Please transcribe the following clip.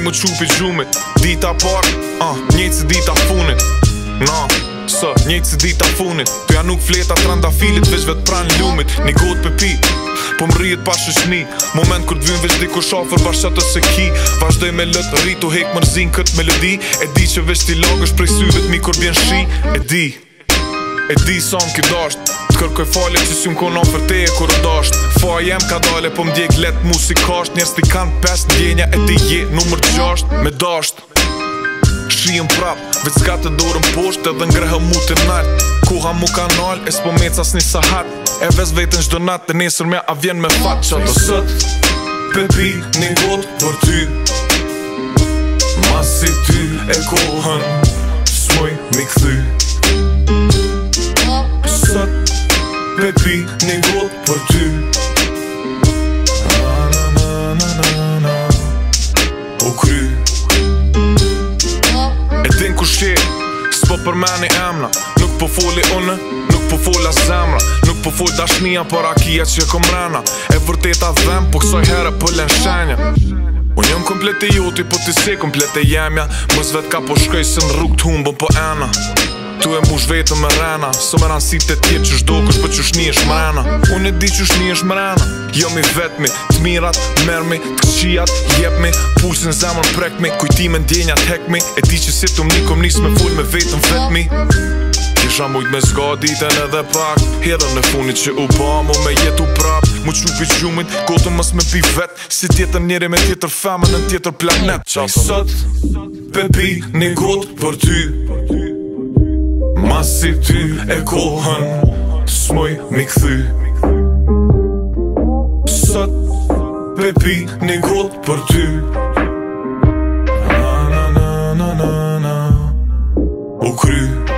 më qupi gjumit. Dita par, njëjtë si dita funit. Njëjtë si dita funit. Tuja nuk fleta trandafilit, veç vet pran lumit. Një gotë për pi, po më rrijet pa shëshni. Moment kur t'vyn veç diku shafer bashkët ose ki. Vazhdoj me lët rritu hek mërzin kët melodi. E di që veç t'i lagësh prej syvet mi kur bjen shi. E di sa m'ki dasht, t'kërkoj falje që si m'konon për te e kur dasht. Fa jem ka dale po m'djek let musikasht. Njerës t'i kanë 5 ndjenja e ti je numër 6 me dasht. Shijëm prap, veç s'ka të dorën posht edhe ngrehëm mu të nalt. Koha mu kanal, e s'po mec as një sahat. E vez vetën çdo nat, e nesër me a vjen me fat. Qato sët, pepi një got për ty. Mas si ty e kohën, s'moj mi kthy. Sët, pepi një got për ty. O kry e din ku shqe, s'po përmeni emna. Nuk po foli une, nuk po fola zemra. Nuk po fol dashnia, por akia që kom rena. E vërteta dhem, po kësoj herë pëllen shenja. Unë jëm komplet e joti, po ti se komplet e jemja. Mës vet ka po shkoj se në rrug t'humbën po ena. Tu e mush vetëm me rena, so me ranësit e tjetë që shdo kush për që shni është mrena. Unë e di që shni është mrena. Jo mi vetmi, t'mirat, mermi, t'këqijat, jepmi. Pulsin zemër prekmi, kujtime ndjenjat hekmi. E di që si t'um nikom nis me full me vetëm vetmi. Kisha mujt me zga ditën edhe pak. Hedhën në funit që u bamu me jetu prap. Mu qupi gjumit, kotën mës me pi vet. Si tjetër njeri me tjetër femën në tjetër planet. Sot, pepi një got për ty. Mas si ty e kohën, s'moj mi kthy. Sot, pepi një got për ty. O kry